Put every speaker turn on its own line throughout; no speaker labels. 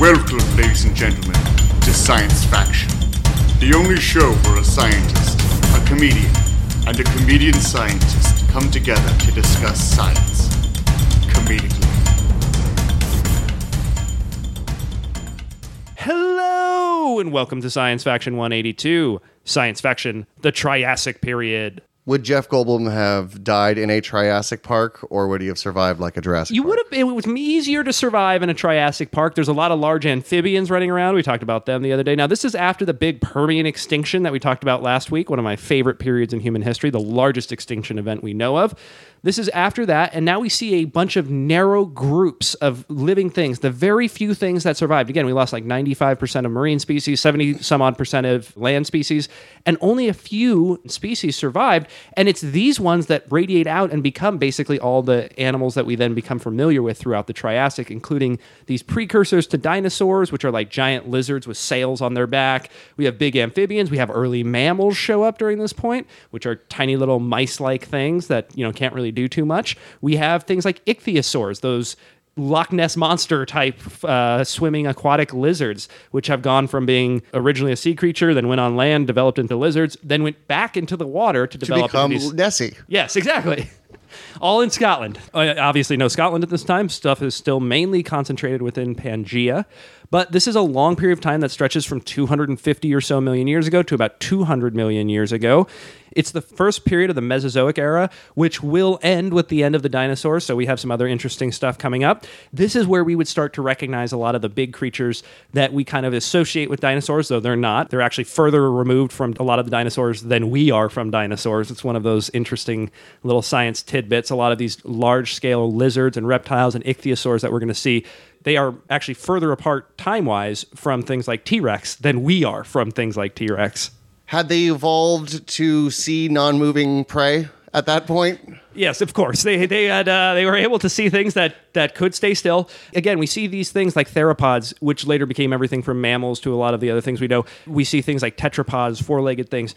Welcome, ladies and gentlemen, to Science Faction, the only show where a scientist, a comedian, and a comedian scientist come together to discuss science comedically.
Hello, and welcome to Science Faction 182, Science Faction, the Triassic period.
Would Jeff Goldblum have died in a Triassic Park, or would he have survived like a Jurassic Park?
It was easier to survive in a Triassic Park. There's a lot of large amphibians running around. We talked about them the other day. Now, this is after the big Permian extinction that we talked about last week, one of my favorite periods in human history, the largest extinction event we know of. This is after that, and now we see a bunch of narrow groups of living things, the very few things that survived. Again, we lost like 95% of marine species, 70-some-odd% of land species, and only a few species survived, and it's these ones that radiate out and become basically all the animals that we then become familiar with throughout the Triassic, including these precursors to dinosaurs, which are like giant lizards with sails on their back. We have big amphibians. We have early mammals show up during this point, which are tiny little mice-like things that, can't really do too much. We have things like ichthyosaurs, those Loch Ness monster type swimming aquatic lizards, which have gone from being originally a sea creature, then went on land, developed into lizards, then went back into the water to develop
become
into these...
Nessie.
Yes, exactly. All in Scotland. Obviously no Scotland at this time. Stuff is still mainly concentrated within Pangaea. But this is a long period of time that stretches from 250 or so million years ago to about 200 million years ago. It's the first period of the Mesozoic era, which will end with the end of the dinosaurs, so we have some other interesting stuff coming up. This is where we would start to recognize a lot of the big creatures that we kind of associate with dinosaurs, though they're not. They're actually further removed from a lot of the dinosaurs than we are from dinosaurs. It's one of those interesting little science tidbits. A lot of these large-scale lizards and reptiles and ichthyosaurs that we're going to see, they are actually further apart time-wise from things like T-Rex than we are from things like T-Rex.
Had they evolved to see non-moving prey at that point?
Yes, of course. They were able to see things that could stay still. Again, we see these things like theropods, which later became everything from mammals to a lot of the other things we know. We see things like tetrapods, four-legged things.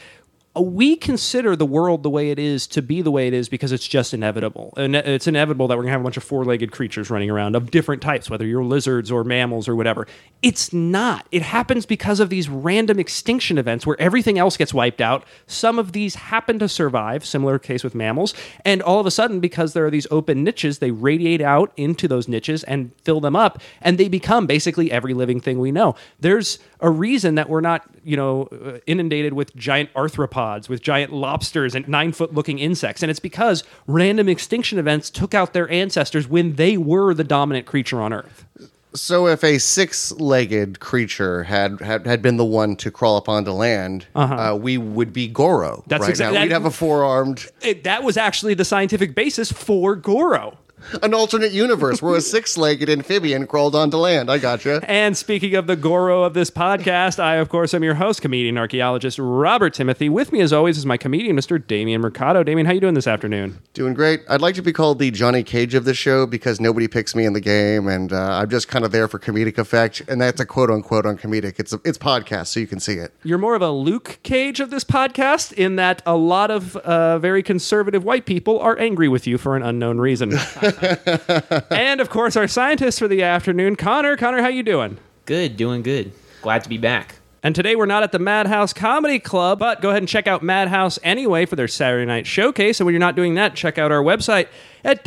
We consider the world the way it is to be the way it is because it's just inevitable. And it's inevitable that we're going to have a bunch of four-legged creatures running around of different types, whether you're lizards or mammals or whatever. It's not. It happens because of these random extinction events where everything else gets wiped out. Some of these happen to survive, similar case with mammals. And all of a sudden, because there are these open niches, they radiate out into those niches and fill them up, and they become basically every living thing we know. There's a reason that we're not, inundated with giant arthropods, with giant lobsters and 9-foot-looking insects. And it's because random extinction events took out their ancestors when they were the dominant creature on Earth.
So if a six-legged creature had been the one to crawl up onto land, we would be Goro.
That's
right
exactly.
now. We'd have a four-armed...
That was actually the scientific basis for Goro.
An alternate universe where a six-legged amphibian crawled onto land. I gotcha.
And speaking of the Goro of this podcast, I, of course, am your host, comedian archaeologist Robert Timothy. With me, as always, is my comedian, Mr. Damien Mercado. Damien, how you doing this afternoon?
Doing great. I'd like to be called the Johnny Cage of the show because nobody picks me in the game, and I'm just kind of there for comedic effect, and that's a quote-unquote on comedic. It's podcast, so you can see it.
You're more of a Luke Cage of this podcast in that a lot of very conservative white people are angry with you for an unknown reason. And, of course, our scientist for the afternoon, Connor. Connor, how you doing?
Good, doing good. Glad to be back.
And today we're not at the Madhouse Comedy Club, but go ahead and check out Madhouse anyway for their Saturday night showcase. And when you're not doing that, check out our website at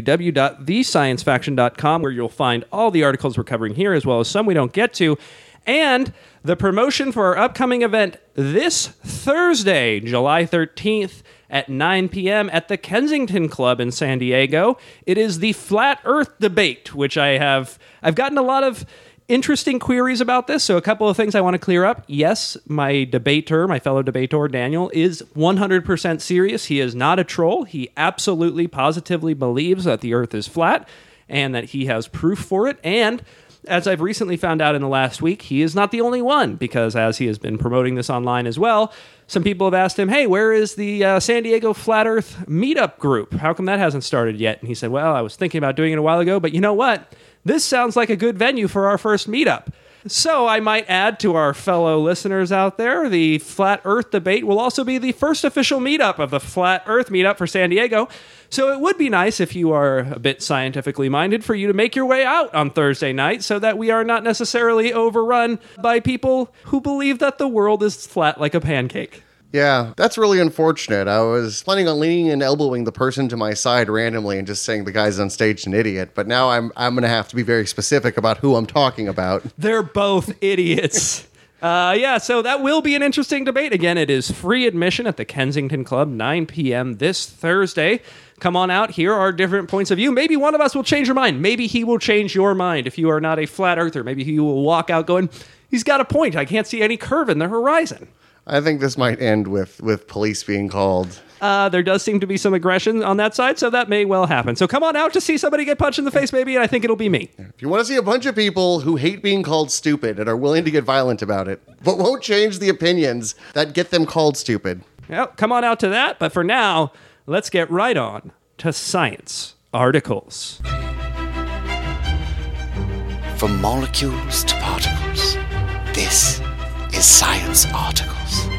www.thesciencefaction.com, where you'll find all the articles we're covering here, as well as some we don't get to. And the promotion for our upcoming event this Thursday, July 13th, at 9 p.m. at the Kensington Club in San Diego. It is the Flat Earth Debate, which I've gotten a lot of interesting queries about this, so a couple of things I want to clear up. Yes, my fellow debater, Daniel, is 100% serious. He is not a troll. He absolutely, positively believes that the Earth is flat and that he has proof for it, and as I've recently found out in the last week, he is not the only one, because as he has been promoting this online as well, some people have asked him, hey, where is the San Diego Flat Earth meetup group? How come that hasn't started yet? And he said, well, I was thinking about doing it a while ago, but you know what? This sounds like a good venue for our first meetup. So I might add to our fellow listeners out there, the Flat Earth debate will also be the first official meetup of the Flat Earth meetup for San Diego. So it would be nice if you are a bit scientifically minded for you to make your way out on Thursday night so that we are not necessarily overrun by people who believe that the world is flat like a pancake.
Yeah, that's really unfortunate. I was planning on leaning and elbowing the person to my side randomly and just saying the guy's on stage an idiot, but now I'm going to have to be very specific about who I'm talking about.
They're both idiots. So that will be an interesting debate. Again, it is free admission at the Kensington Club, 9 p.m. this Thursday. Come on out, hear our different points of view. Maybe one of us will change your mind. Maybe he will change your mind if you are not a flat earther. Maybe he will walk out going, he's got a point. I can't see any curve in the horizon.
I think this might end with police being called.
There does seem to be some aggression on that side, so that may well happen. So come on out to see somebody get punched in the face, maybe, and I think it'll be me.
If you want to see a bunch of people who hate being called stupid and are willing to get violent about it, but won't change the opinions that get them called stupid.
Yep, come on out to that, but for now, let's get right on to science articles.
From molecules to particles, this is Science Articles.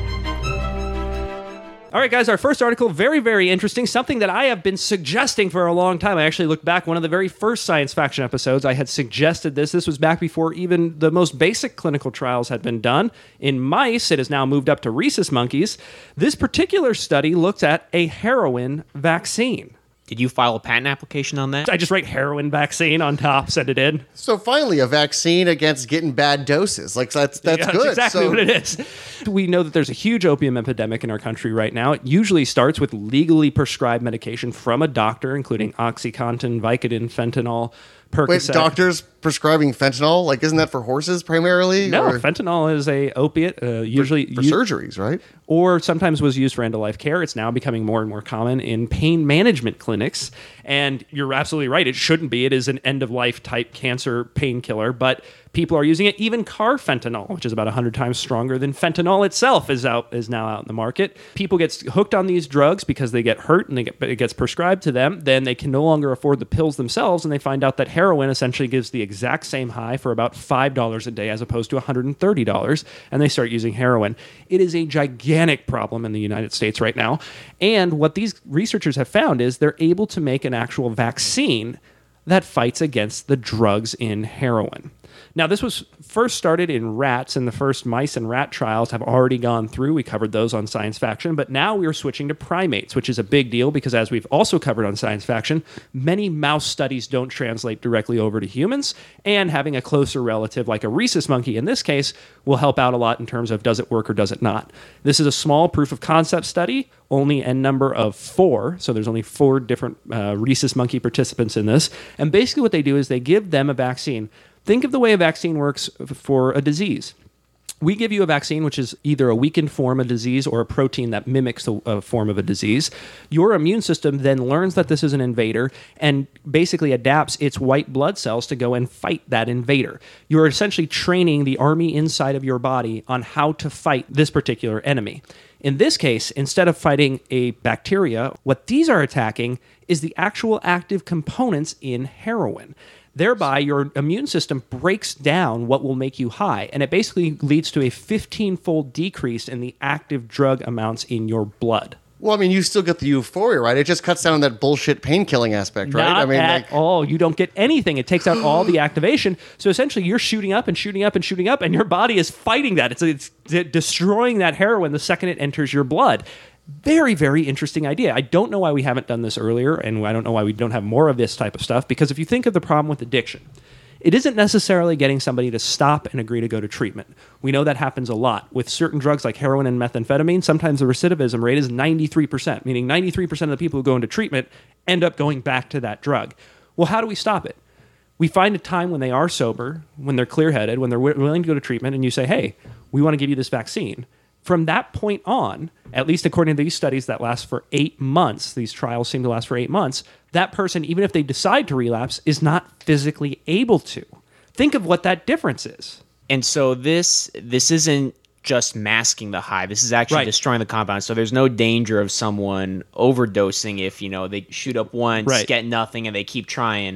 All right, guys, our first article, very, very interesting. Something that I have been suggesting for a long time. I actually looked back, one of the very first science faction episodes, I had suggested this. This was back before even the most basic clinical trials had been done. In mice, it has now moved up to rhesus monkeys. This particular study looked at a heroin vaccine.
Did you file a patent application on that?
I just write heroin vaccine on top, send it in.
So finally, a vaccine against getting bad doses. Like that's good.
That's exactly what it is. We know that there's a huge opium epidemic in our country right now. It usually starts with legally prescribed medication from a doctor, including OxyContin, Vicodin, fentanyl, Percocet.
Wait, doctors prescribing fentanyl? Like, isn't that for horses primarily?
No,
or
fentanyl is a opiate, usually
for surgeries, right?
Or sometimes was used for end-of-life care. It's now becoming more and more common in pain management clinics. And you're absolutely right. It shouldn't be. It is an end-of-life type cancer painkiller, but people are using it. Even carfentanil, which is about 100 times stronger than fentanyl itself, is now out in the market. People get hooked on these drugs because they get hurt and it gets prescribed to them. Then they can no longer afford the pills themselves, and they find out that heroin essentially gives the exact same high for about $5 a day as opposed to $130, and they start using heroin. It is a gigantic problem in the United States right now. And what these researchers have found is they're able to make an actual vaccine that fights against the drugs in heroin. Now, this was first started in rats, and the first mice and rat trials have already gone through. We covered those on Science Faction, but now we're switching to primates, which is a big deal because, as we've also covered on Science Faction, many mouse studies don't translate directly over to humans, and having a closer relative like a rhesus monkey in this case will help out a lot in terms of does it work or does it not. This is a small proof of concept study, only a number of 4, so there's only 4 different rhesus monkey participants in this, and basically what they do is they give them a vaccine. Think of the way a vaccine works for a disease. We give you a vaccine, which is either a weakened form of disease or a protein that mimics a form of a disease. Your immune system then learns that this is an invader and basically adapts its white blood cells to go and fight that invader. You're essentially training the army inside of your body on how to fight this particular enemy. In this case, instead of fighting a bacteria, what these are attacking is the actual active components in heroin. Thereby, your immune system breaks down what will make you high, and it basically leads to a 15-fold decrease in the active drug amounts in your blood.
Well, I mean, you still get the euphoria, right? It just cuts down on that bullshit pain-killing aspect, right?
Not at all. You don't get anything. It takes out all the activation. So essentially, you're shooting up and shooting up and shooting up, and your body is fighting that. It's destroying that heroin the second it enters your blood. Very, very interesting idea. I don't know why we haven't done this earlier, and I don't know why we don't have more of this type of stuff, because if you think of the problem with addiction, it isn't necessarily getting somebody to stop and agree to go to treatment. We know that happens a lot. With certain drugs like heroin and methamphetamine, sometimes the recidivism rate is 93%, meaning 93% of the people who go into treatment end up going back to that drug. Well, how do we stop it? We find a time when they are sober, when they're clear-headed, when they're willing to go to treatment, and you say, hey, we want to give you this vaccine. From that point on, at least according to these studies that last for 8 months, these trials seem to last for 8 months, that person, even if they decide to relapse, is not physically able to. Think of what that difference is.
And so this isn't just masking the high. This is actually destroying the compound. So there's no danger of someone overdosing if, they shoot up once, get nothing, and they keep trying.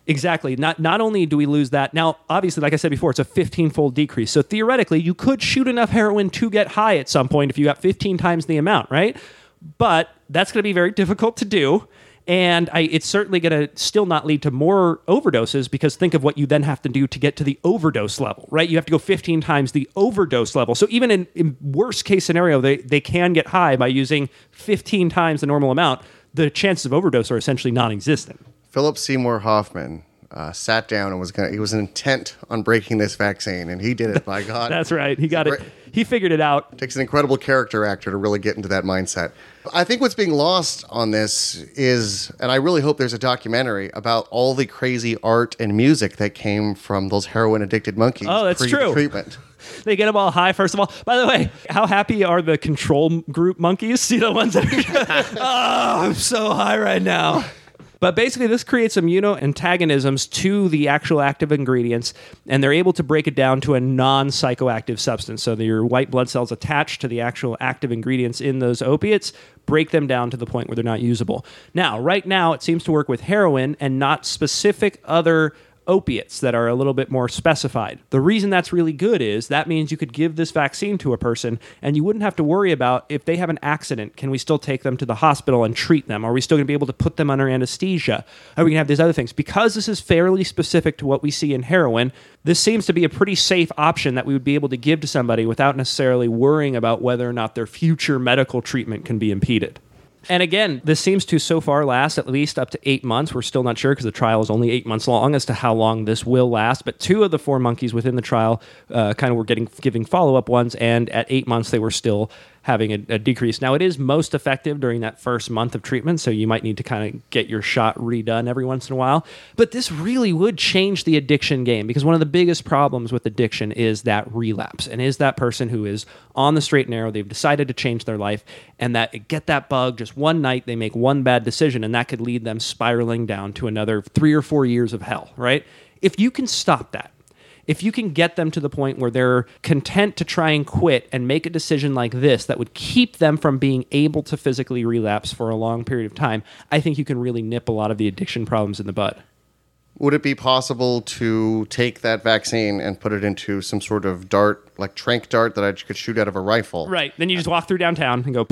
Exactly. Not only do we lose that, now, obviously, like I said before, it's a 15-fold decrease. So theoretically, you could shoot enough heroin to get high at some point if you got 15 times the amount, right? But that's going to be very difficult to do. And it's certainly going to still not lead to more overdoses, because think of what you then have to do to get to the overdose level, right? You have to go 15 times the overdose level. So even in worst case scenario, they can get high by using 15 times the normal amount. The chances of overdose are essentially non-existent.
Philip Seymour Hoffman sat down and he was intent on breaking this vaccine, and he did it, by God.
That's right. He got it. He figured it out.
It takes an incredible character actor to really get into that mindset. I think what's being lost on this is, and I really hope there's a documentary about all the crazy art and music that came from those heroin-addicted monkeys.
Oh, that's true.
Treatment.
They get them all high, first of all. By the way, how happy are the control group monkeys? See the ones that are, oh, I'm so high right now. But basically, this creates immunoantagonisms to the actual active ingredients, and they're able to break it down to a non-psychoactive substance. So your white blood cells attached to the actual active ingredients in those opiates break them down to the point where they're not usable. Now, right now, it seems to work with heroin and not specific other opiates that are a little bit more specified. The reason that's really good is that means you could give this vaccine to a person and you wouldn't have to worry about if they have an accident, can we still take them to the hospital and treat them? Are we still going to be able to put them under anesthesia? Are we going to have these other things? Because this is fairly specific to what we see in heroin, this seems to be a pretty safe option that we would be able to give to somebody without necessarily worrying about whether or not their future medical treatment can be impeded. And again, this seems to so far last at least up to 8 months. We're still not sure because the trial is only 8 months long as to how long this will last. But 2 of the 4 monkeys within the trial kind of were giving follow-up ones. And at 8 months, they were still having a decrease. Now, it is most effective during that first month of treatment, so you might need to kind of get your shot redone every once in a while. But this really would change the addiction game, because one of the biggest problems with addiction is that relapse, and is that person who is on the straight and narrow, they've decided to change their life, and that get that bug just one night, they make one bad decision, and that could lead them spiraling down to another 3 or 4 years of hell, right? If you can stop that, if you can get them to the point where they're content to try and quit and make a decision like this that would keep them from being able to physically relapse for a long period of time, I think you can really nip a lot of the addiction problems in the bud.
Would it be possible to take that vaccine and put it into some sort of dart, like tranq dart that I could shoot out of a rifle?
Right. Then you just walk through downtown and go...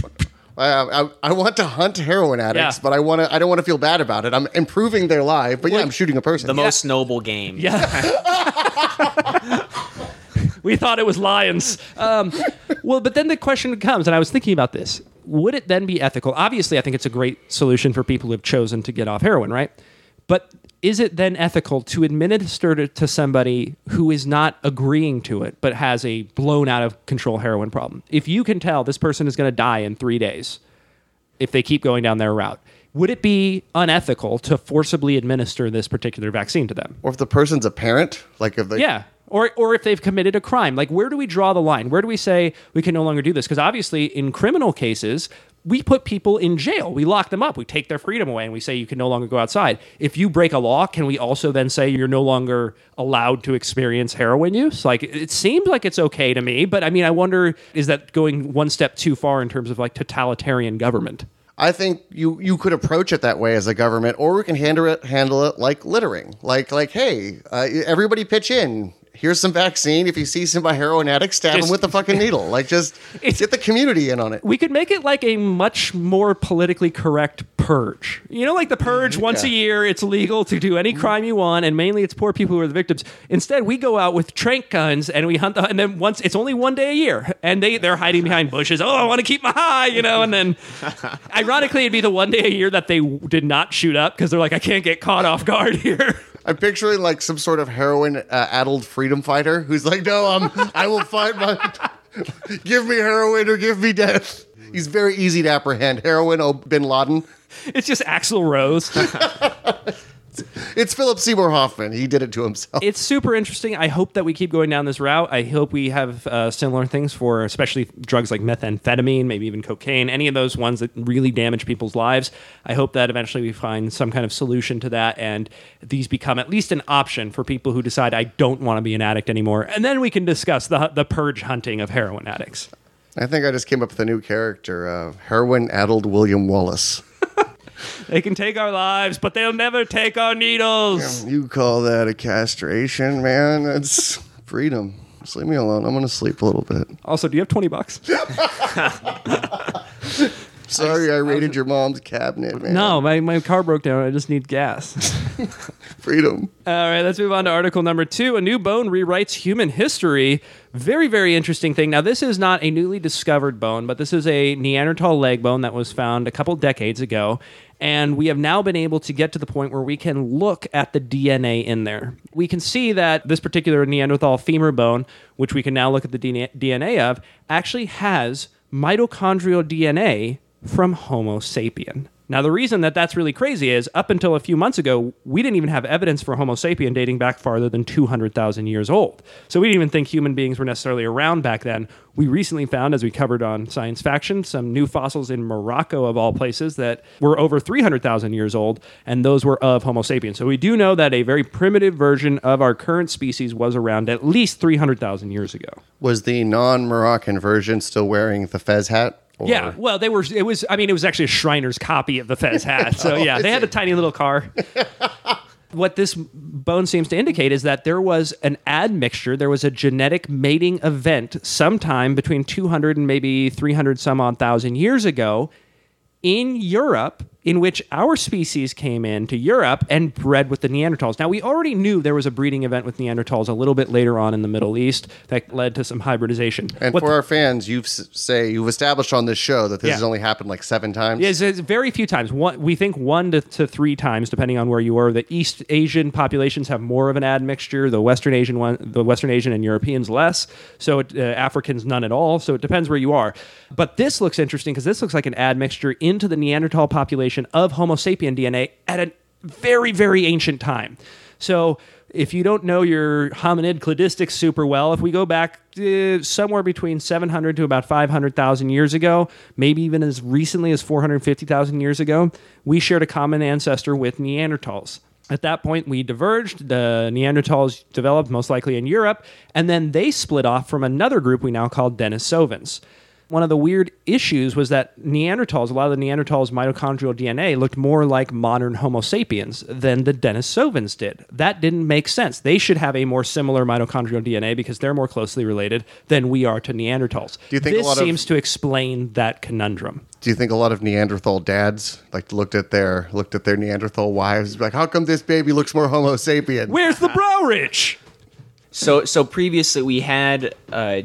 I want to hunt heroin addicts, but I don't want to feel bad about it. I'm improving their life, but I'm shooting a person.
The most noble game.
Yeah. We thought it was lions. Well, but then the question comes, and I was thinking about this. Would it then be ethical? Obviously, I think it's a great solution for people who have chosen to get off heroin, right? But is it then ethical to administer it to somebody who is not agreeing to it, but has a blown out of control heroin problem? If you can tell this person is going to die in 3 days if they keep going down their route, would it be unethical to forcibly administer this particular vaccine to them?
Or if the person's a parent, like if they...
Yeah. Or if they've committed a crime. Like, where do we draw the line? Where do we say we can no longer do this? Because obviously, in criminal cases, we put people in jail. We lock them up. We take their freedom away, and we say you can no longer go outside. If you break a law, can we also then say you're no longer allowed to experience heroin use? Like, it seems like it's okay to me, but I mean, I wonder, is that going one step too far in terms of like totalitarian government?
I think you could approach it that way as a government, or we can handle it like littering. Like hey, everybody pitch in. Here's some vaccine. If you see somebody heroin addict, stab him with the fucking needle. Like, just get the community in on it.
We could make it like a much more politically correct purge. You know, like the purge, once a year, it's legal to do any crime you want, and mainly it's poor people who are the victims. Instead, we go out with tranq guns, and we hunt and then once, it's only 1 day a year, and they're hiding behind bushes. Oh, I want to keep my high, you know, and then, ironically, it'd be the 1 day a year that they did not shoot up, because they're like, I can't get caught off guard here.
I'm picturing like some sort of heroin-addled freedom fighter who's like, no, I will fight give me heroin or give me death. He's very easy to apprehend. Heroin, Bin Laden.
It's just Axl Rose.
It's Philip Seymour Hoffman. He did it to himself.
It's super interesting. I hope that we keep going down this route. I hope we have similar things for especially drugs like methamphetamine, maybe even cocaine, any of those ones that really damage people's lives. I hope that eventually we find some kind of solution to that, and these become at least an option for people who decide, I don't want to be an addict anymore. And then we can discuss the purge hunting of heroin addicts.
I think I just came up with a new character, heroin-addled William Wallace.
They can take our lives, but they'll never take our needles.
You call that a castration, man? That's freedom. Just leave me alone. I'm going to sleep a little bit.
Also, do you have $20?
Sorry, I raided your mom's cabinet, man.
No, my car broke down. I just need gas.
Freedom.
All right, let's move on to article number 2. A new bone rewrites human history. Very, very interesting thing. Now, this is not a newly discovered bone, but this is a Neanderthal leg bone that was found a couple decades ago. And we have now been able to get to the point where we can look at the DNA in there. We can see that this particular Neanderthal femur bone, which we can now look at the DNA of, actually has mitochondrial DNA from Homo sapien. Now, the reason that that's really crazy is up until a few months ago, we didn't even have evidence for Homo sapien dating back farther than 200,000 years old. So we didn't even think human beings were necessarily around back then. We recently found, as we covered on Science Faction, some new fossils in Morocco, of all places, that were over 300,000 years old, and those were of Homo sapien. So we do know that a very primitive version of our current species was around at least 300,000 years ago.
Was the non-Moroccan version still wearing the fez hat? Or?
Yeah, well, it was actually a Shriner's copy of the Fez hat. So yeah, they had a tiny little car. What this bone seems to indicate is that there was an admixture, there was a genetic mating event sometime between 200 and maybe 300 some odd thousand years ago in Europe, in which our species came into Europe and bred with the Neanderthals. Now, we already knew there was a breeding event with Neanderthals a little bit later on in the Middle East that led to some hybridization.
And for our fans, you've established on this show that this has only happened like 7 times?
Yes, it's very few times. We think 1 to 3 times, depending on where you are. The East Asian populations have more of an admixture. The Western Asian and Europeans less. So Africans none at all. So it depends where you are. But this looks interesting because this looks like an admixture into the Neanderthal population of Homo sapien DNA at a very, very ancient time. So if you don't know your hominid cladistics super well, if we go back somewhere between 700 to about 500,000 years ago, maybe even as recently as 450,000 years ago, we shared a common ancestor with Neanderthals. At that point, we diverged. The Neanderthals developed most likely in Europe, and then they split off from another group we now call Denisovans. One of the weird issues was that Neanderthals, a lot of the Neanderthals' mitochondrial DNA looked more like modern Homo sapiens than the Denisovans did. That didn't make sense. They should have a more similar mitochondrial DNA because they're more closely related than we are to Neanderthals.
Do you think
this seems to explain that conundrum.
Do you think a lot of Neanderthal dads looked at their Neanderthal wives like, how come this baby looks more Homo sapien?
Where's the brow ridge?
So previously we had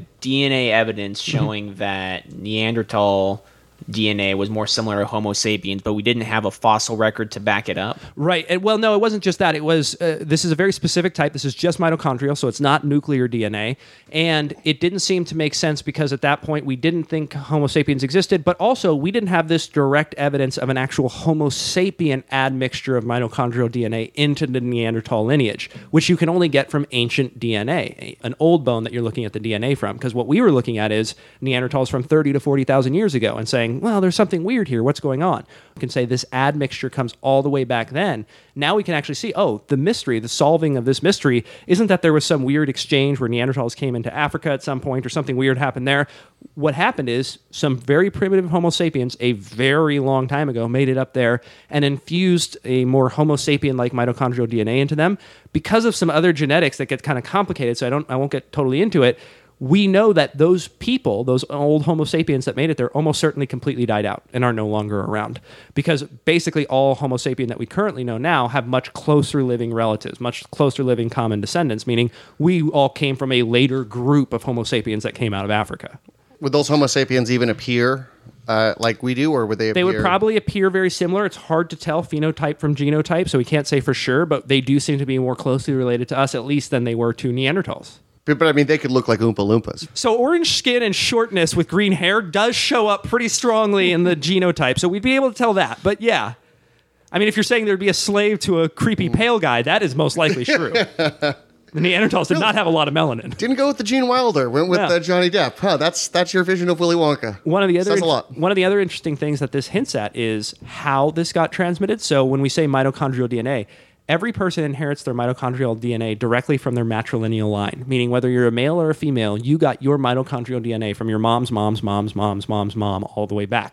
DNA evidence showing that Neanderthal DNA was more similar to Homo sapiens, but we didn't have a fossil record to back it up.
Right. And, well, no, it wasn't just that. It was this is a very specific type. This is just mitochondrial, so it's not nuclear DNA. And it didn't seem to make sense because at that point we didn't think Homo sapiens existed, but also we didn't have this direct evidence of an actual Homo sapien admixture of mitochondrial DNA into the Neanderthal lineage, which you can only get from ancient DNA, an old bone that you're looking at the DNA from. Because what we were looking at is Neanderthals from 30 to 40,000 years ago and saying, well, there's something weird here. What's going on? We can say this admixture comes all the way back then. Now we can actually see, the mystery, the solving of this mystery isn't that there was some weird exchange where Neanderthals came into Africa at some point or something weird happened there. What happened is some very primitive Homo sapiens a very long time ago made it up there and infused a more Homo sapien-like mitochondrial DNA into them. Because of some other genetics that get kind of complicated, so I won't get totally into it, we know that those people, those old Homo sapiens that made it there, almost certainly completely died out and are no longer around. Because basically all Homo sapien that we currently know now have much closer living relatives, much closer living common descendants, meaning we all came from a later group of Homo sapiens that came out of Africa.
Would those Homo sapiens even appear like we do, or would they appear?
They would probably appear very similar. It's hard to tell phenotype from genotype, so we can't say for sure, but they do seem to be more closely related to us, at least, than they were to Neanderthals.
But I mean, they could look like Oompa Loompas.
So orange skin and shortness with green hair does show up pretty strongly in the genotype. So we'd be able to tell that. But yeah, I mean, if you're saying there'd be a slave to a creepy pale guy, that is most likely true. The Neanderthals did not have a lot of melanin.
Didn't go with the Gene Wilder. Went with Johnny Depp. Huh? That's your vision of Willy Wonka.
One of
Says a lot.
One of the other interesting things that this hints at is how this got transmitted. So when we say mitochondrial DNA, every person inherits their mitochondrial DNA directly from their matrilineal line, meaning whether you're a male or a female, you got your mitochondrial DNA from your mom's mom all the way back.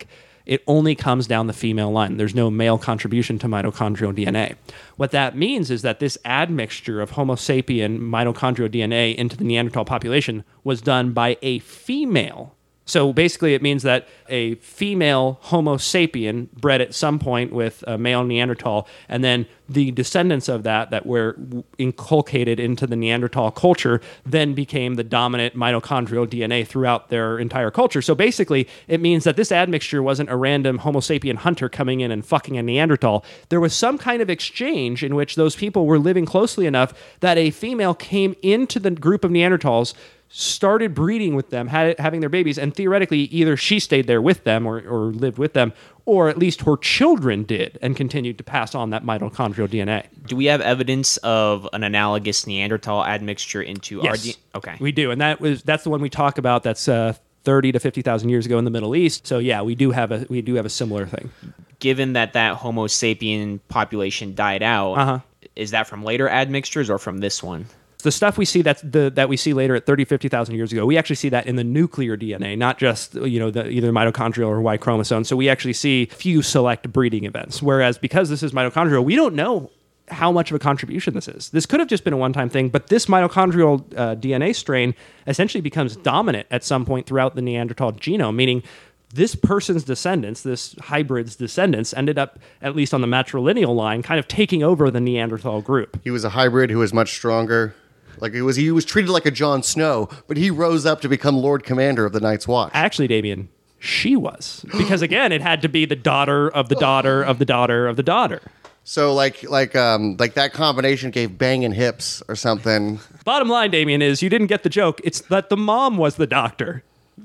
it only comes down the female line. There's no male contribution to mitochondrial DNA. What that means is that this admixture of Homo sapien mitochondrial DNA into the Neanderthal population was done by a female. So basically, it means that a female Homo sapien bred at some point with a male Neanderthal, and then the descendants of that were inculcated into the Neanderthal culture then became the dominant mitochondrial DNA throughout their entire culture. So basically, it means that this admixture wasn't a random Homo sapien hunter coming in and fucking a Neanderthal. There was some kind of exchange in which those people were living closely enough that a female came into the group of Neanderthals, started breeding with them, having their babies, and theoretically either she stayed there with them or lived with them, or at least her children did and continued to pass on that mitochondrial DNA.
Do we have evidence of an analogous Neanderthal admixture into our DNA? Okay.
We do, and that's the one we talk about. That's 30 to 50,000 years ago in the Middle East. So yeah, we do have a similar thing.
Given that Homo sapien population died out, is that from later admixtures or from this one?
The stuff we see that we see later at 30, 50,000 years ago, we actually see that in the nuclear DNA, not just either mitochondrial or Y chromosome. So we actually see few select breeding events. Whereas because this is mitochondrial, we don't know how much of a contribution this is. This could have just been a one-time thing, but this mitochondrial DNA strain essentially becomes dominant at some point throughout the Neanderthal genome, meaning this person's descendants, this hybrid's descendants, ended up, at least on the matrilineal line, kind of taking over the Neanderthal group.
He was a hybrid who was much stronger. Like he was treated like a Jon Snow, but he rose up to become Lord Commander of the Night's Watch.
Actually, Damien, she was. Because again, it had to be the daughter of the daughter of the daughter of the daughter.
So like that combination gave banging hips or something.
Bottom line, Damien, is you didn't get the joke. It's that the mom was the doctor.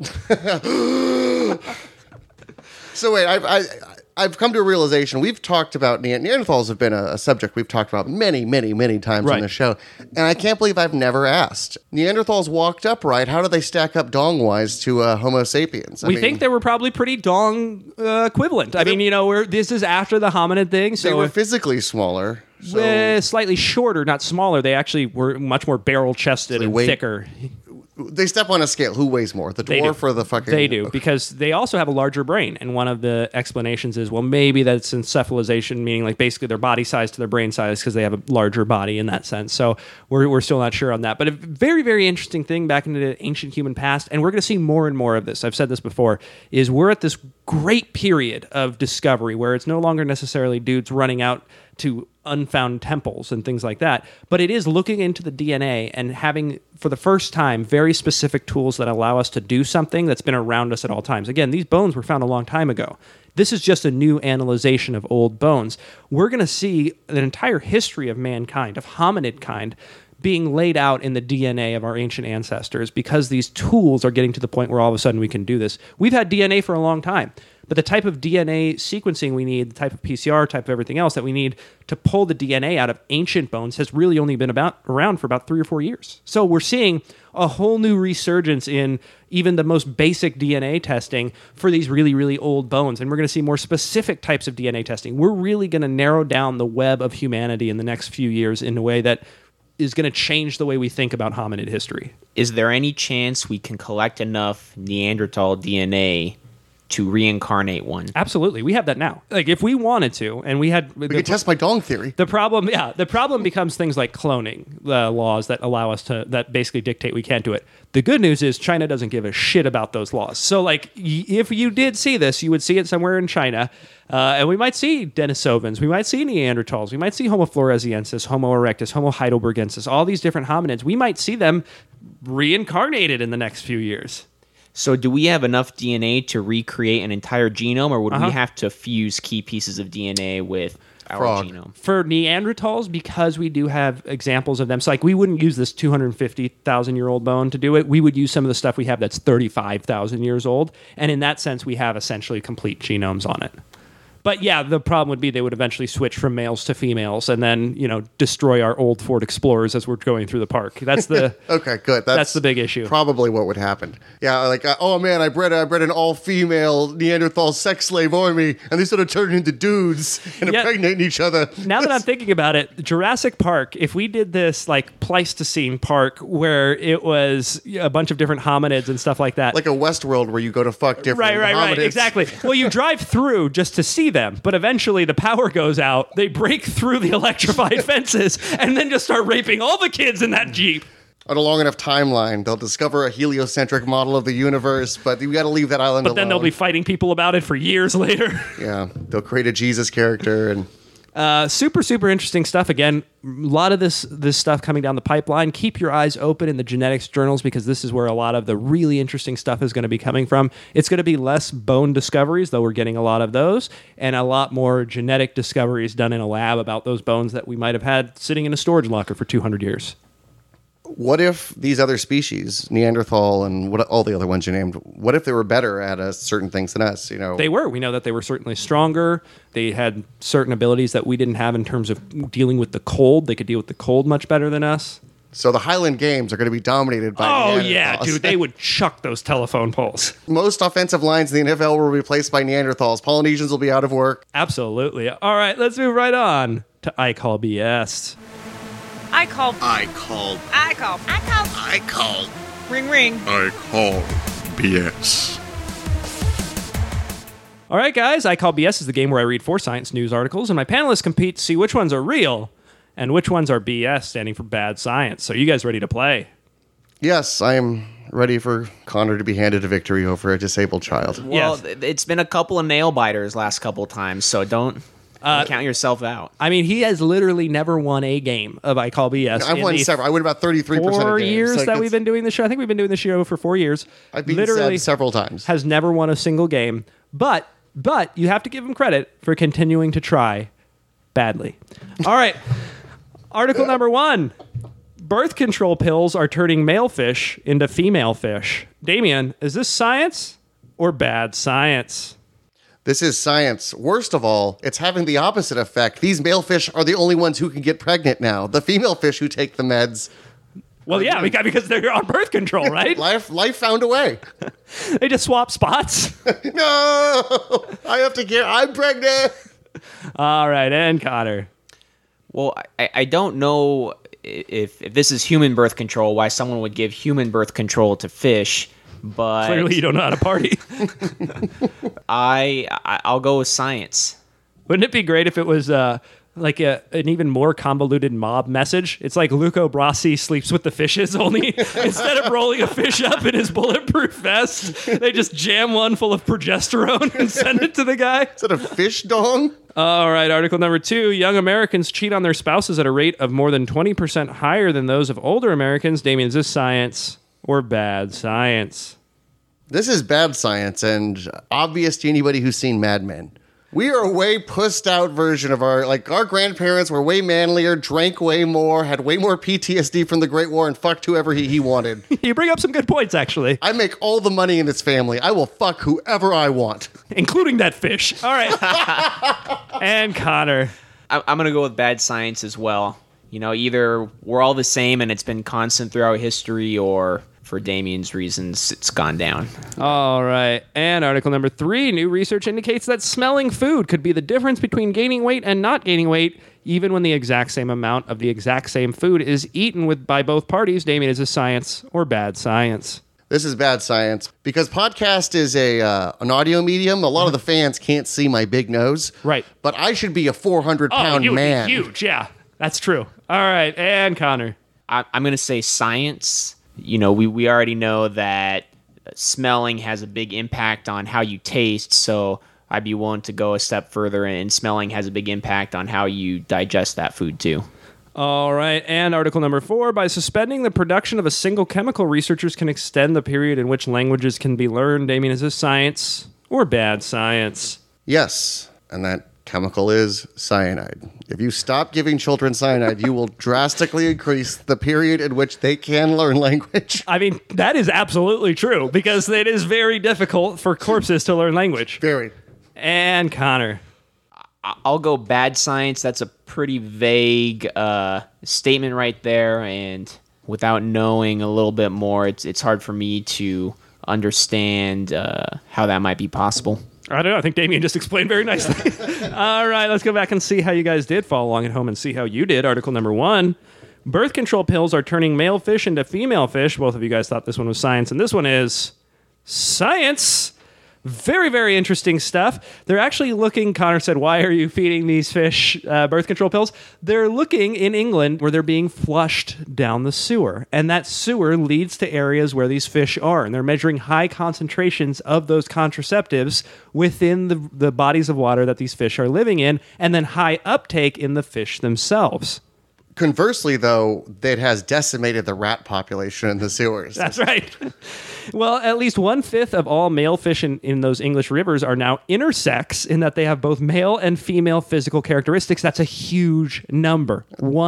So wait, I've come to a realization. We've talked about Neanderthals have been a subject we've talked about many, many, many times on this show. And I can't believe I've never asked. Neanderthals walked upright. How do they stack up dong-wise to Homo sapiens?
We think they were probably pretty dong equivalent. I mean, this is after the hominid thing. So
they were physically smaller. So
slightly shorter, not smaller. They actually were much more barrel-chested and thicker.
They step on a scale. Who weighs more, the dwarf or the fucking...
They do, because they also have a larger brain. And one of the explanations is, well, maybe that's encephalization, meaning like basically their body size to their brain size because they have a larger body in that sense. So we're still not sure on that. But a very, very interesting thing back into the ancient human past, and we're going to see more and more of this. I've said this before, is we're at this great period of discovery where it's no longer necessarily dudes running out to unfound temples and things like that, but it is looking into the DNA and having, for the first time, very specific tools that allow us to do something that's been around us at all times. Again, these bones were found a long time ago. This is just a new analyzation of old bones. We're going to see an entire history of mankind, of hominid kind, being laid out in the DNA of our ancient ancestors because these tools are getting to the point where all of a sudden we can do this. We've had DNA for a long time, but the type of DNA sequencing we need, the type of PCR, type of everything else that we need to pull the DNA out of ancient bones has really only been around for about 3 or 4 years. So we're seeing a whole new resurgence in even the most basic DNA testing for these really, really old bones. And we're going to see more specific types of DNA testing. We're really going to narrow down the web of humanity in the next few years in a way that is going to change the way we think about hominid history.
Is there any chance we can collect enough Neanderthal DNA to reincarnate one?
Absolutely. We have that now. Like if we wanted to, and we
could test my dong theory.
The problem becomes things like cloning laws that allow us to, that basically dictate we can't do it. The good news is China doesn't give a shit about those laws. So like if you did see this, you would see it somewhere in China. And we might see Denisovans, we might see Neanderthals, we might see Homo floresiensis, Homo erectus, Homo heidelbergensis, all these different hominids. We might see them reincarnated in the next few years.
So do we have enough DNA to recreate an entire genome, or would we have to fuse key pieces of DNA with our genome?
For Neanderthals, because we do have examples of them, so like we wouldn't use this 250,000-year-old bone to do it. We would use some of the stuff we have that's 35,000 years old. And in that sense, we have essentially complete genomes on it. But yeah, the problem would be they would eventually switch from males to females and then, destroy our old Ford Explorers as we're going through the park. That's the
Okay, good.
that's the big issue.
Probably what would happen. Yeah, like, oh man, I bred an all-female Neanderthal sex slave army, and they started turning into dudes and
Yeah.
impregnating each other.
Now that I'm thinking about it, Jurassic Park, if we did this like Pleistocene Park where it was a bunch of different hominids and stuff like that.
Like a Westworld where you go to fuck different
Right,
hominids.
exactly. Well, you drive through just to see them, but eventually the power goes out. They break through the electrified fences and then just start raping all the kids in that Jeep.
On a long enough timeline, they'll discover a heliocentric model of the universe, but you got to leave that island alone.
But then they'll be fighting people about it for years later.
Yeah, they'll create a Jesus character and...
Super, super interesting stuff. Again, a lot of this stuff coming down the pipeline. Keep your eyes open in the genetics journals because this is where a lot of the really interesting stuff is going to be coming from. It's going to be less bone discoveries, though we're getting a lot of those, and a lot more genetic discoveries done in a lab about those bones that we might have had sitting in a storage locker for 200 years.
What if these other species, Neanderthal and what all the other ones you named, what if they were better at certain things than us?
They were. We know that they were certainly stronger. They had certain abilities that we didn't have in terms of dealing with the cold. They could deal with the cold much better than us.
So the Highland Games are going to be dominated by
Oh,
Neanderthals.
yeah, dude. They would chuck those telephone poles.
Most offensive lines in the NFL will be replaced by Neanderthals. Polynesians will be out of work.
Absolutely. All right, let's move right on to I Call BS.
I call. Ring, ring.
I call BS.
All right, guys, I Call BS is the game where I read 4 science news articles, and my panelists compete to see which ones are real and which ones are BS, standing for bad science. So you guys ready to play?
Yes, I am ready for Connor to be handed a victory over a disabled child.
Well,
Yes.
it's been a couple of nail biters last couple of times, so don't count yourself out.
I mean, he has literally never won a game of I Call BS.
I've
in
won
the
several. I win about 33% of
4
games.
years
Like,
that we've
it's-
been doing the show. I think we've been doing the show for 4 years.
I've beaten Seb several times.
Has never won a single game. But you have to give him credit for continuing to try badly. All right. Article number 1. Birth control pills are turning male fish into female fish. Damien, is this science or bad science?
This is science. Worst of all, it's having the opposite effect. These male fish are the only ones who can get pregnant now. The female fish who take the meds,
Well, yeah, because they're on birth control, right?
life found a way.
They just swap spots.
No, I'm pregnant.
All right, and Connor.
Well, I don't know if this is human birth control, why someone would give human birth control to fish, but
Clearly, you don't know how to party.
I'll go with science.
Wouldn't it be great if it was like an even more convoluted mob message? It's like Luco Brasi sleeps with the fishes, only instead of rolling a fish up in his bulletproof vest, they just jam one full of progesterone and send it to the guy.
Is that a fish dong?
All right, article number 2. Young Americans cheat on their spouses at a rate of more than 20% higher than those of older Americans. Damien, is this science or bad science?
This is bad science and obvious to anybody who's seen Mad Men. We are a way pussed out version of our grandparents were way manlier, drank way more, had way more PTSD from the Great War, and fucked whoever he wanted.
You bring up some good points, actually,
I make all the money in this family. I will fuck whoever I want.
including that fish. All right. And Connor.
I'm going to go with bad science as well. Either we're all the same and it's been constant throughout history, or for Damien's reasons, it's gone down.
All right. And article number 3, new research indicates that smelling food could be the difference between gaining weight and not gaining weight, even when the exact same amount of the exact same food is eaten by both parties. Damien, is this science or bad science?
This is bad science because podcast is an audio medium. A lot of the fans can't see my big nose.
Right.
But I should be a 400-pound
you would
man.
be huge. Yeah, that's true. All right. And Connor.
I'm going to say science. We already know that smelling has a big impact on how you taste, so I'd be willing to go a step further, and smelling has a big impact on how you digest that food too.
All right. And article number 4, by suspending the production of a single chemical, researchers can extend the period in which languages can be learned. Damien, is this science or bad science?
Yes, and that chemical is cyanide. If you stop giving children cyanide, you will drastically increase the period in which they can learn language.
I mean, that is absolutely true because it is very difficult for corpses to learn language.
Very.
And Connor.
I'll go bad science. That's a pretty vague statement right there, and without knowing a little bit more, it's hard for me to understand how that might be possible.
I don't know. I think Damien just explained very nicely. All right, let's go back and see how you guys did. Follow along at home and see how you did. Article number 1. Birth control pills are turning male fish into female fish. Both of you guys thought this one was science, and this one is science. Very, very interesting stuff. They're actually looking, Connor said, why are you feeding these fish birth control pills? They're looking in England where they're being flushed down the sewer. And that sewer leads to areas where these fish are. And they're measuring high concentrations of those contraceptives within the bodies of water that these fish are living in, and then high uptake in the fish themselves.
Conversely, though, it has decimated the rat population in the sewers.
That's right. Well, at least 1/5 of all male fish in those English rivers are now intersex in that they have both male and female physical characteristics. That's a huge number.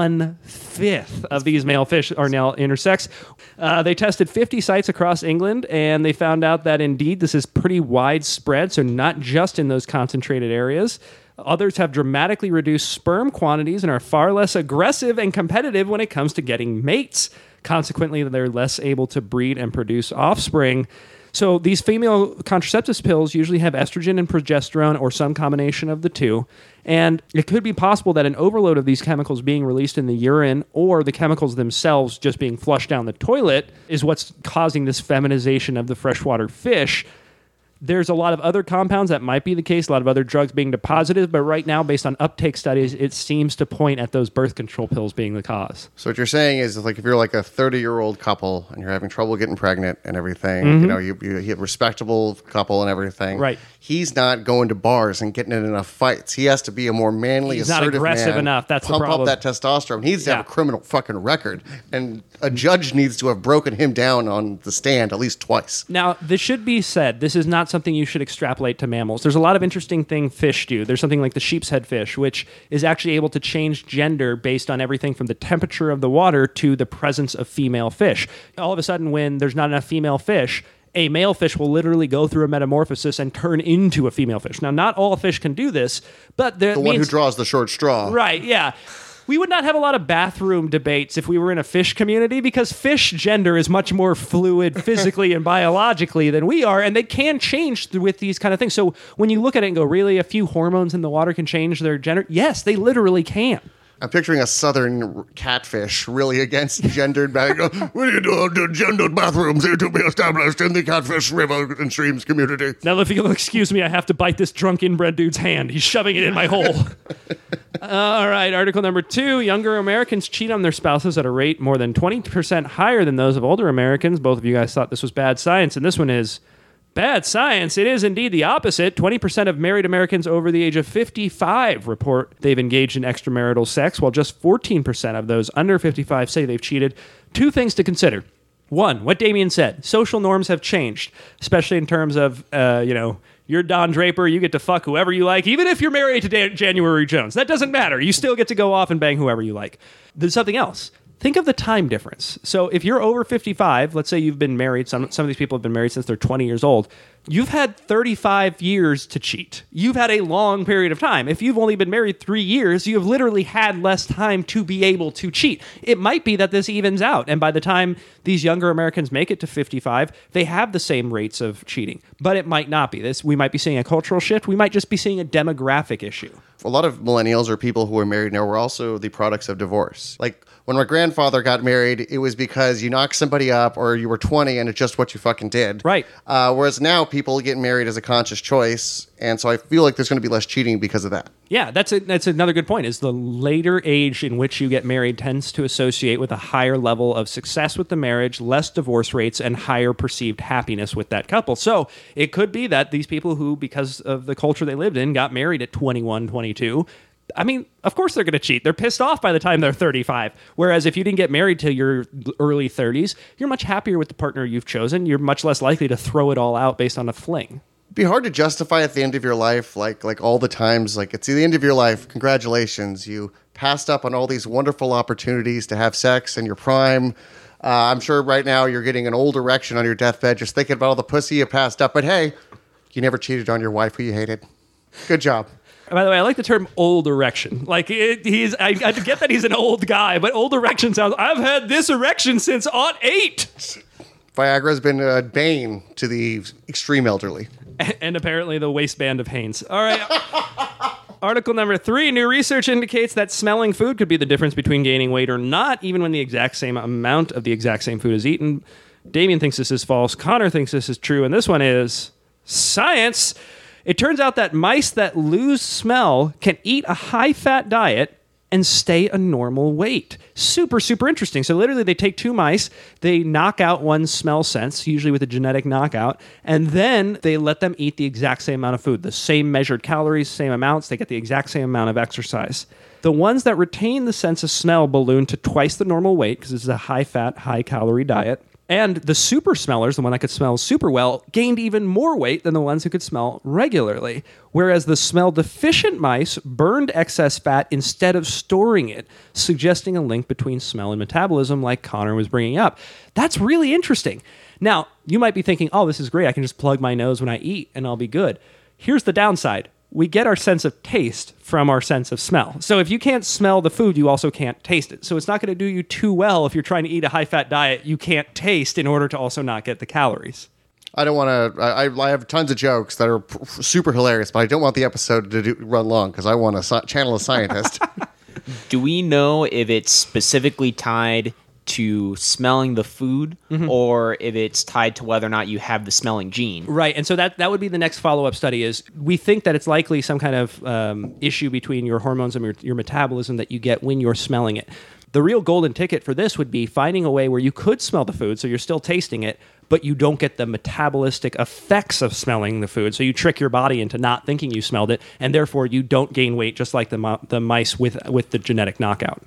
1/5 of these male fish are now intersex. They tested 50 sites across England, and they found out that indeed this is pretty widespread, so not just in those concentrated areas. Others have dramatically reduced sperm quantities and are far less aggressive and competitive when it comes to getting mates. Consequently, they're less able to breed and produce offspring. So these female contraceptive pills usually have estrogen and progesterone or some combination of the two. And it could be possible that an overload of these chemicals being released in the urine or the chemicals themselves just being flushed down the toilet is what's causing this feminization of the freshwater fish. There's a lot of other compounds that might be the case, a lot of other drugs being deposited, but right now, based on uptake studies, it seems to point at those birth control pills being the cause.
So what you're saying is, like, if you're like a 30-year-old couple and you're having trouble getting pregnant and everything, you know, you have a respectable couple and everything.
Right.
He's not going to bars and getting in enough fights. He has to be a more manly,
He's not
assertive
aggressive
man,
enough. That's the
pump
problem.
up that testosterone. He needs to have
Yeah.
a criminal fucking record, and a judge needs to have broken him down on the stand at least twice.
Now, this should be said, this is not something you should extrapolate to mammals. There's a lot of interesting things fish do. There's something like the sheep's head fish, which is actually able to change gender based on everything from the temperature of the water to the presence of female fish. All of a sudden, when there's not enough female fish, a male fish will literally go through a metamorphosis and turn into a female fish. Now, not all fish can do this, but
The one who draws the short straw.
Right, yeah. We would not have a lot of bathroom debates if we were in a fish community because fish gender is much more fluid physically and biologically than we are, and they can change with these kind of things. So when you look at it and go, really, a few hormones in the water can change their gender? Yes, they literally can.
I'm picturing a southern catfish really against gendered bag. What do you do? Gendered bathrooms are to be established in the catfish river and streams community.
Now, if you'll excuse me, I have to bite this drunk inbred dude's hand. He's shoving it in my hole. All right, article number 2. Younger Americans cheat on their spouses at a rate more than 20% higher than those of older Americans. Both of you guys thought this was bad science, and this one is bad science. It is indeed the opposite. 20% of married Americans over the age of 55 report they've engaged in extramarital sex, while just 14% of those under 55 say they've cheated. Two things to consider. One, what Damien said, social norms have changed, especially in terms of, you're Don Draper, you get to fuck whoever you like, even if you're married to January Jones. That doesn't matter. You still get to go off and bang whoever you like. There's something else. Think of the time difference. So if you're over 55, let's say you've been married, some of these people have been married since they're 20 years old, you've had 35 years to cheat. You've had a long period of time. If you've only been married 3 years, you have literally had less time to be able to cheat. It might be that this evens out, and by the time these younger Americans make it to 55, they have the same rates of cheating. But it might not be. We might be seeing a cultural shift. We might just be seeing a demographic issue.
A lot of millennials or people who are married now were also the products of divorce. Like, when my grandfather got married, it was because you knocked somebody up or you were 20 and it's just what you fucking did.
Right.
Whereas now people get married as a conscious choice. And so I feel like there's going to be less cheating because of that.
Yeah, that's another good point, is the later age in which you get married tends to associate with a higher level of success with the marriage, less divorce rates, and higher perceived happiness with that couple. So it could be that these people who, because of the culture they lived in, got married at 21, 22, I mean, of course they're going to cheat. They're pissed off by the time they're 35. Whereas if you didn't get married till your early 30s, you're much happier with the partner you've chosen. You're much less likely to throw it all out based on a fling.
It'd be hard to justify at the end of your life, like all the times, like it's the end of your life. Congratulations. You passed up on all these wonderful opportunities to have sex in your prime. I'm sure right now you're getting an old erection on your deathbed just thinking about all the pussy you passed up. But hey, you never cheated on your wife who you hated. Good job.
By the way, I like the term old erection. Like, I get that he's an old guy, but old erection sounds, I've had this erection since '08.
Viagra's been a bane to the extreme elderly.
And apparently the waistband of Haynes. All right. Article number 3, new research indicates that smelling food could be the difference between gaining weight or not, even when the exact same amount of the exact same food is eaten. Damien thinks this is false. Connor thinks this is true. And this one is science. It turns out that mice that lose smell can eat a high-fat diet and stay a normal weight. Super, super interesting. So literally they take 2 mice, they knock out one smell sense, usually with a genetic knockout, and then they let them eat the exact same amount of food, the same measured calories, same amounts, they get the exact same amount of exercise. The ones that retain the sense of smell balloon to twice the normal weight, because this is a high-fat, high-calorie diet. And the super smellers, the one that could smell super well, gained even more weight than the ones who could smell regularly. Whereas the smell-deficient mice burned excess fat instead of storing it, suggesting a link between smell and metabolism like Connor was bringing up. That's really interesting. Now, you might be thinking, oh, this is great. I can just plug my nose when I eat and I'll be good. Here's the downside. We get our sense of taste from our sense of smell. So if you can't smell the food, you also can't taste it. So it's not going to do you too well if you're trying to eat a high-fat diet you can't taste in order to also not get the calories.
I don't want to. I have tons of jokes that are super hilarious, but I don't want the episode to run long because I want to channel a scientist.
Do we know if it's specifically tied to smelling the food or if it's tied to whether or not you have the smelling gene?
Right, and so that would be the next follow-up study is we think that it's likely some kind of issue between your hormones and your metabolism that you get when you're smelling it. The real golden ticket for this would be finding a way where you could smell the food, so you're still tasting it, but you don't get the metabolistic effects of smelling the food. So you trick your body into not thinking you smelled it, and therefore you don't gain weight just like the mice with the genetic knockout.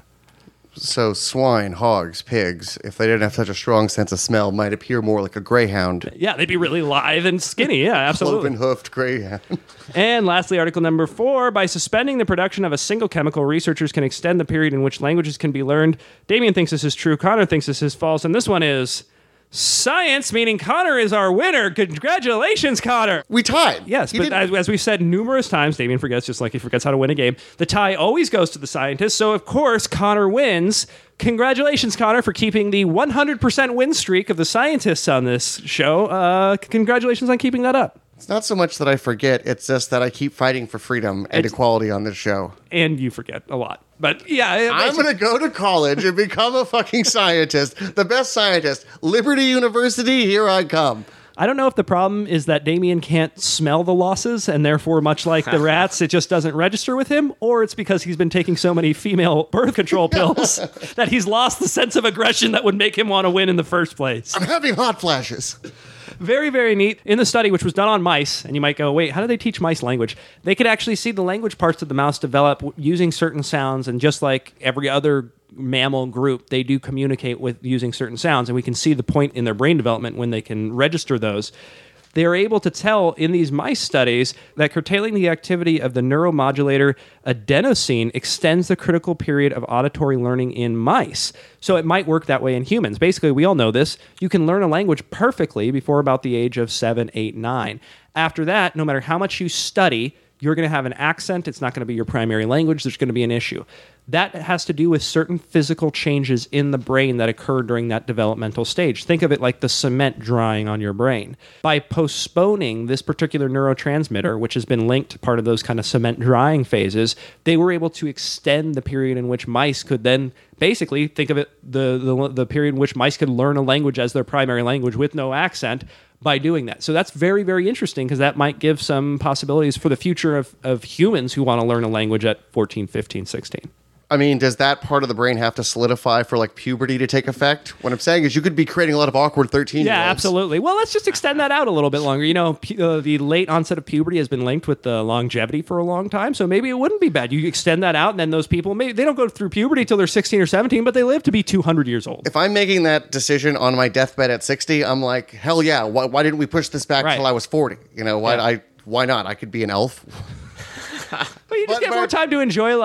So swine, hogs, pigs, if they didn't have such a strong sense of smell, might appear more like a greyhound.
Yeah, they'd be really lithe and skinny. Yeah, absolutely.
Cloven-hoofed greyhound.
And lastly, article number 4, by suspending the production of a single chemical, researchers can extend the period in which languages can be learned. Damien thinks this is true. Connor thinks this is false. And this one is science, meaning Connor is our winner. Congratulations, Connor.
We tied.
Yes, but as we've said numerous times, Damien forgets, just like he forgets how to win a game. The tie always goes to the scientist, so of course Connor wins. Congratulations, Connor, for keeping the 100% win streak of the scientists on this show. Congratulations on keeping that up.
It's not so much that I forget, it's just that I keep fighting for freedom and equality on this show.
And you forget a lot. But yeah.
I'm going to go to college and become a fucking scientist. The best scientist. Liberty University, here I come.
I don't know if the problem is that Damien can't smell the losses, and therefore, much like the rats, it just doesn't register with him, or it's because he's been taking so many female birth control pills that he's lost the sense of aggression that would make him want to win in the first place.
I'm having hot flashes.
Very, very neat. In the study, which was done on mice, and you might go, wait, how do they teach mice language? They could actually see the language parts of the mouse develop using certain sounds, and just like every other mammal group, they do communicate with using certain sounds, and we can see the point in their brain development when they can register those. They are able to tell in these mice studies that curtailing the activity of the neuromodulator adenosine extends the critical period of auditory learning in mice. So it might work that way in humans. Basically, we all know this. You can learn a language perfectly before about the age of 7, 8, 9. After that, no matter how much you study, you're going to have an accent. It's not going to be your primary language. There's going to be an issue. That has to do with certain physical changes in the brain that occur during that developmental stage. Think of it like the cement drying on your brain. By postponing this particular neurotransmitter, which has been linked to part of those kind of cement drying phases, they were able to extend the period in which mice could then basically, think of it, the period in which mice could learn a language as their primary language with no accent by doing that. So that's very, very interesting because that might give some possibilities for the future of humans who want to learn a language at 14, 15, 16.
I mean, does that part of the brain have to solidify for like puberty to take effect? What I'm saying is you could be creating a lot of awkward 13-year-olds.
Yeah, absolutely. Well, let's just extend that out a little bit longer. You know, the late onset of puberty has been linked with the longevity for a long time, so maybe it wouldn't be bad. You extend that out, and then those people, maybe they don't go through puberty till they're 16 or 17, but they live to be 200 years old.
If I'm making that decision on my deathbed at 60, I'm like, hell yeah, why didn't we push this back till I was 40? You know, why not? I could be an elf.
But you just get more time to enjoy, like,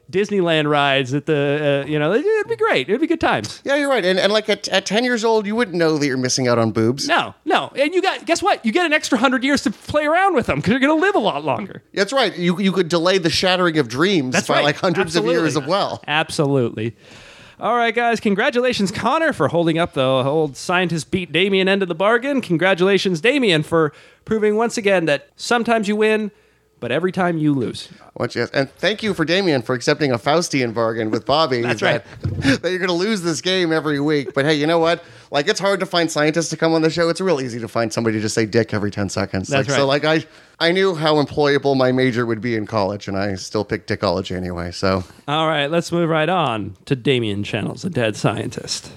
Disneyland rides at the, it'd be great. It'd be good times.
Yeah, you're right. And like at 10 years old, you wouldn't know that you're missing out on boobs.
No. And guess what? You get an extra 100 years to play around with them because you're going to live a lot longer.
That's right. You could delay the shattering of dreams by like hundreds of years of well.
Absolutely. All right, guys. Congratulations, Connor, for holding up the old scientist beat Damien end of the bargain. Congratulations, Damien, for proving once again that sometimes you win, but every time you lose.
Yes. And thank you for Damien for accepting a Faustian bargain with Bobby.
That's right.
That you're going to lose this game every week. But hey, you know what? Like, it's hard to find scientists to come on the show. It's real easy to find somebody to just say dick every 10 seconds.
That's right.
So, like, I knew how employable my major would be in college, and I still picked dickology anyway, so.
All right, let's move right on to Damien Channels, a dead scientist.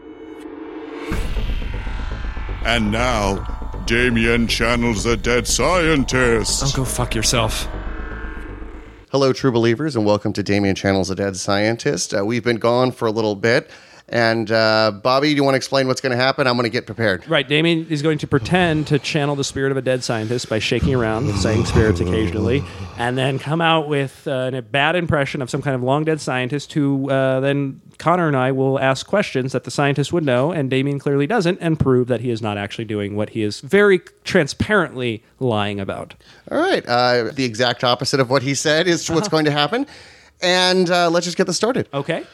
And now, Damien channels a dead scientist.
Oh, go fuck yourself.
Hello, true believers, and welcome to Damien Channels a Dead Scientist. We've been gone for a little bit. And Bobby, do you want to explain what's going to happen? I'm going to get prepared.
Right. Damien is going to pretend to channel the spirit of a dead scientist by shaking around, saying spirits occasionally, and then come out with a bad impression of some kind of long dead scientist who then Connor and I will ask questions that the scientist would know, and Damien clearly doesn't, and prove that he is not actually doing what he is very transparently lying about.
All right. The exact opposite of what he said is what's going to happen. And let's just get this started.
Okay.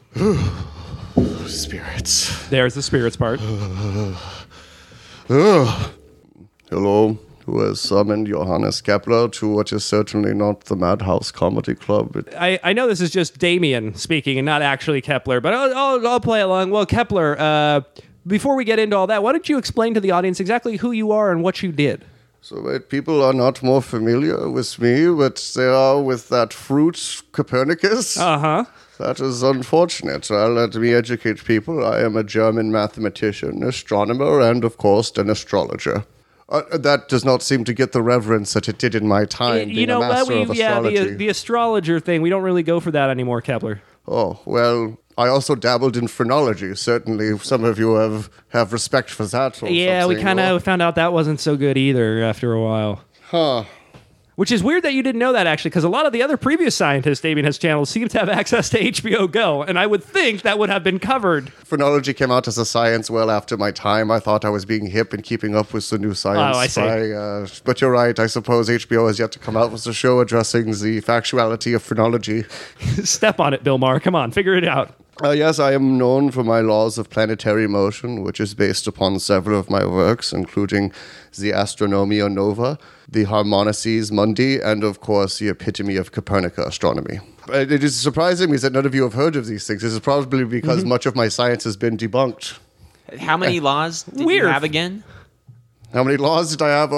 Spirits.
There's the spirits part.
Hello, who has summoned Johannes Kepler to what is certainly not the Madhouse Comedy Club.
I know this is just Damien speaking and not actually Kepler, but I'll play along. Well, Kepler, before we get into all that, why don't you explain to the audience exactly who you are and what you did?
So people are not more familiar with me, but they are with that fruit Copernicus.
Uh-huh.
That is unfortunate. Let me educate people. I am a German mathematician, astronomer, and, of course, an astrologer. That does not seem to get the reverence that it did in my time, being a master of astrology.
The astrologer thing, we don't really go for that anymore, Kepler.
Oh, well, I also dabbled in phrenology. Certainly, some of you have respect for that.
Yeah, we kind of found out that wasn't so good either after a while.
Huh.
Which is weird that you didn't know that, actually, because a lot of the other previous scientists Damien has channeled seem to have access to HBO Go, and I would think that would have been covered.
Phrenology came out as a science well after my time. I thought I was being hip and keeping up with the new science.
Oh, I see.
But you're right. I suppose HBO has yet to come out with a show addressing the factuality of phrenology.
Step on it, Bill Maher. Come on, figure it out.
Yes, I am known for my laws of planetary motion, which is based upon several of my works, including the Astronomia Nova, the Harmonices Mundi, and, of course, the Epitome of Copernica Astronomy. It is surprising me that none of you have heard of these things. This is probably because much of my science has been debunked.
How many laws did you have again?
How many laws did I have?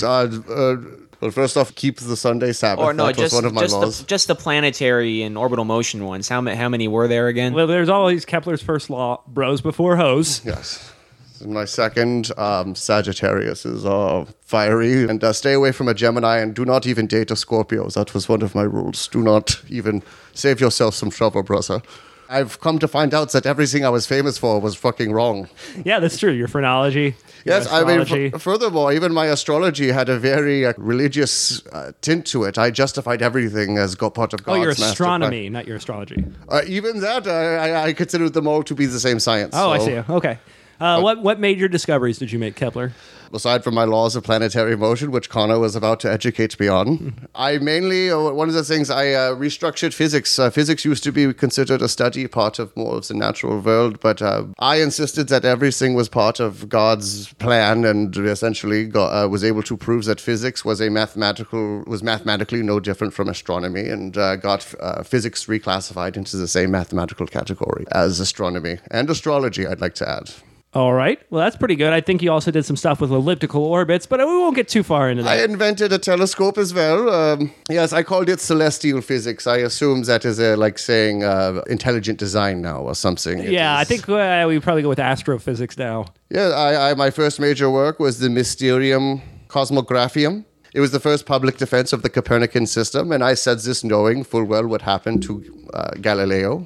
Well, first off, keep the Sunday Sabbath.
Or no,
that was one of my laws.
Just the planetary and orbital motion ones. How many were there again?
Well, there's always Kepler's first law, bros before hoes.
Yes. And my second, Sagittarius is fiery. And stay away from a Gemini and do not even date a Scorpio. That was one of my rules. Do not even save yourself some trouble, brother. I've come to find out that everything I was famous for was fucking wrong.
Yeah, that's true. Your phrenology.
Yes, I mean, furthermore, even my astrology had a very religious tint to it. I justified everything as part of God's
your
master
astronomy,
plan.
not your astrology.
Even that, I consider them all to be the same science.
Oh, I see. Okay. What major discoveries did you make, Kepler?
Aside from my laws of planetary motion, which Connor was about to educate me on, I mainly, one of the things, I restructured physics. Physics used to be considered a study part of more of the natural world, but I insisted that everything was part of God's plan, and essentially was able to prove that physics was mathematically no different from astronomy, and got physics reclassified into the same mathematical category as astronomy and astrology, I'd like to add.
All right. Well, that's pretty good. I think you also did some stuff with elliptical orbits, but we won't get too far into that.
I invented a telescope as well. Yes, I called it celestial physics. I assume that is like saying intelligent design now or something.
I think we probably go with astrophysics now.
Yeah, my first major work was the Mysterium Cosmographium. It was the first public defense of the Copernican system, and I said this knowing full well what happened to Galileo.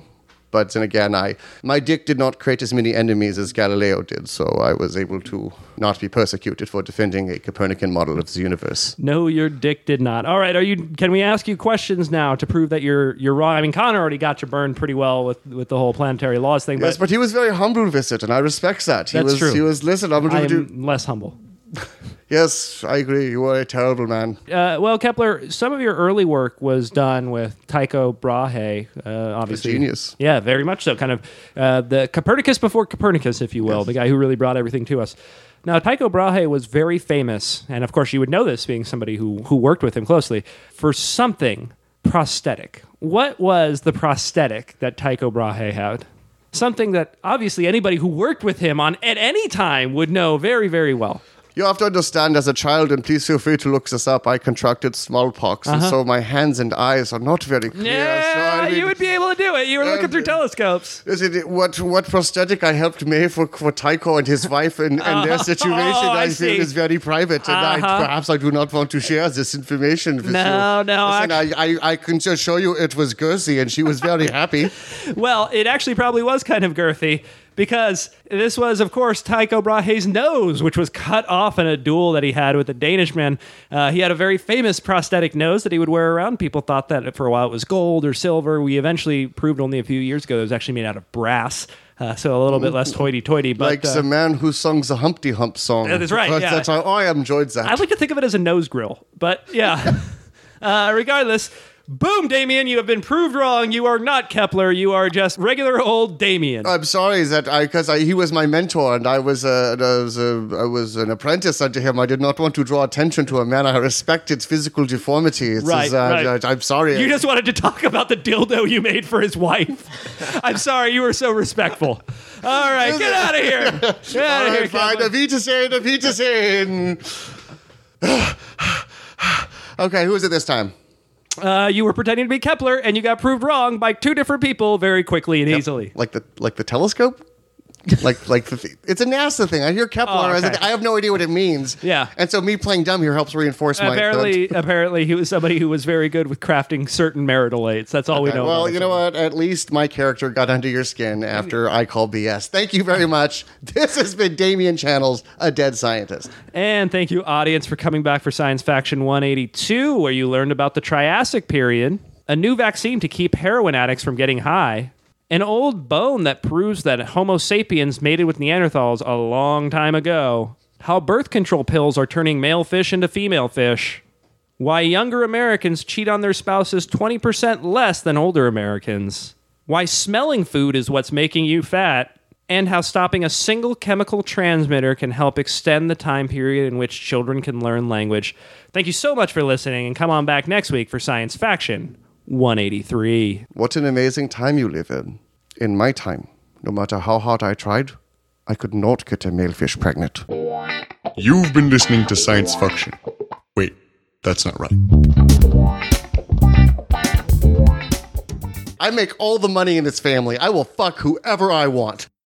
But then again, my dick did not create as many enemies as Galileo did, so I was able to not be persecuted for defending a Copernican model of the universe.
No, your dick did not. All right, can we ask you questions now to prove that you're wrong? I mean, Connor already got you burned pretty well with the whole planetary laws thing.
Yes, but he was very humble with it, and I respect that.
That's true.
He was, listen, I'm
I
going to do...
am less humble.
Yes, I agree. You are a terrible man.
Well, Kepler, some of your early work was done with Tycho Brahe, obviously.
A genius.
Yeah, very much so. Kind of the Copernicus before Copernicus, if you will, the guy who really brought everything to us. Now, Tycho Brahe was very famous, and of course you would know this being somebody who worked with him closely, for something prosthetic. What was the prosthetic that Tycho Brahe had? Something that obviously anybody who worked with him at any time would know very, very well.
You have to understand, as a child, and please feel free to look this up, I contracted smallpox, and so my hands and eyes are not very clear.
Yeah,
so, I mean,
you would be able to do it. You were looking through telescopes.
What prosthetic I helped make for Tycho and his wife and their situation, I feel is very private, and perhaps I do not want to share this information with you.
No.
Listen, I can just show you it was girthy, and she was very happy.
Well, it actually probably was kind of girthy, because this was, of course, Tycho Brahe's nose, which was cut off in a duel that he had with a Danishman. He had a very famous prosthetic nose that he would wear around. People thought that for a while it was gold or silver. We eventually proved only a few years ago that it was actually made out of brass. So a little bit less hoity-toity. But,
like the man who sung the Humpty Hump song.
That's right, yeah.
That's how I enjoyed that.
I like to think of it as a nose grill. But yeah, regardless... Boom, Damien, you have been proved wrong. You are not Kepler. You are just regular old Damien.
I'm sorry that because he was my mentor and I was an apprentice under him. I did not want to draw attention to a man. I respected physical deformity.
Right.
I'm sorry.
You just wanted to talk about the dildo you made for his wife. I'm sorry. You were so respectful. All right, get out of here. Get out of here,
fine. Avitasen. Okay, who is it this time?
You were pretending to be Kepler, and you got proved wrong by two different people very quickly and easily.
Like the telescope? It's a NASA thing. I hear Kepler.
Okay.
I have no idea what it means.
Yeah.
And so me playing dumb here helps reinforce my...
Apparently, he was somebody who was very good with crafting certain marital aids. That's all we know.
Well, you know what? At least my character got under your skin after I call BS. Thank you very much. This has been Damien Channels, A Dead Scientist.
And thank you, audience, for coming back for Science Faction 182, where you learned about the Triassic period, a new vaccine to keep heroin addicts from getting high, an old bone that proves that Homo sapiens mated with Neanderthals a long time ago. How birth control pills are turning male fish into female fish. Why younger Americans cheat on their spouses 20% less than older Americans. Why smelling food is what's making you fat. And how stopping a single chemical transmitter can help extend the time period in which children can learn language. Thank you so much for listening, and come on back next week for Science Faction 183.
What an amazing time you live in. In my time, no matter how hard I tried, I could not get a male fish pregnant.
You've been listening to Science Faction. Wait, that's not right.
I make all the money in this family. I will fuck whoever I want.